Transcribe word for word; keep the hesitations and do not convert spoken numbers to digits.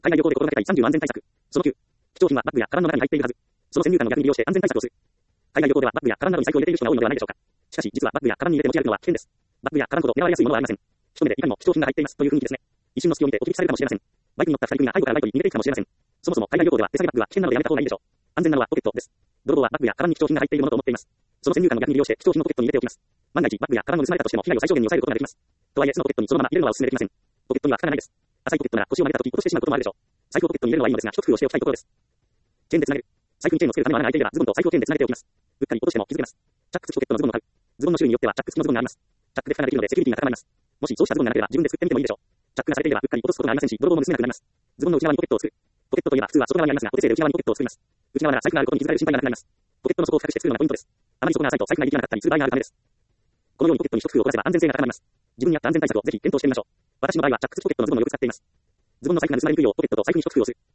海外旅行で心がけたいさんじゅう安全対策。そのきゅう。貴重品はバッグやカバンの中に入っているはず。その先入観を逆に利用して安全対策をする。海外旅行ではバッグやカバンなどに財布を入れている人が多いのではないでしょうか。しかし、実はバッグやカバンに入れて持ち歩くのは危険です。バッグやカバンほど狙われやすいものはありません。一目でいかにも貴重品が入っていますという雰囲気ですね。一瞬の隙を見てお気づきされるかもしれません。バイクに乗った二人組が背後からライトに逃げていくかもしれません。そもそも海外旅行では手提げバッグは危険なのでやめた方がいいでしょう。安全なのはポケットです。泥棒はバッグやカバンに貴重品が入っているものと思っています。その先入観を逆に利用して貴重品をポケットに入れておきます。万が一バッグやカバンを盗まれたとしても被害を最小限に抑えることができます。とはいえ、そのポケットにそのまま入れるのはお勧めできません。ポケットには蓋がないです。浅いポケットなら腰を曲げた時落としてしまうこともあるでしょう。財布をポケットに入れるのはいいのですが、一工夫をしておきたいところです。チェーンでつなげる。財布にチェーンをつけるための穴が開いていれば、ズボンと財布をチェーンでつなげておきます。うっかり落としても気づけます。チャック付きポケットのズボンの買う。ズボンの種類によってはチャック付きのズボンがあります。チャックで蓋ができるのでセキュリティが高まります。もしそうしたズボンがなければ自分で作ってみてもいいでしょう。チャックがされていればうっかり落とすことがありませんし、泥棒も盗めなくなります。ズボンの内側にポケットを作る。ポケットといえば普通は外側にありますが、お手製で内側にポケットを作ります。内側なら財布があることに気づかれる心配がなくなります。ポケットの底を深くして作るのがポイントです。あまり底が浅いと財布が入りきらなかったりする場合があるためです。このようにポケットに一工夫を凝らせば安全性が高まります。自分に合った安全対策をぜひ検討してみましょう。私の場合はチャック付きポケットのズボンをよく使っています。ズボンの財布が盗まれにくいようポケットと財布に一工夫をする。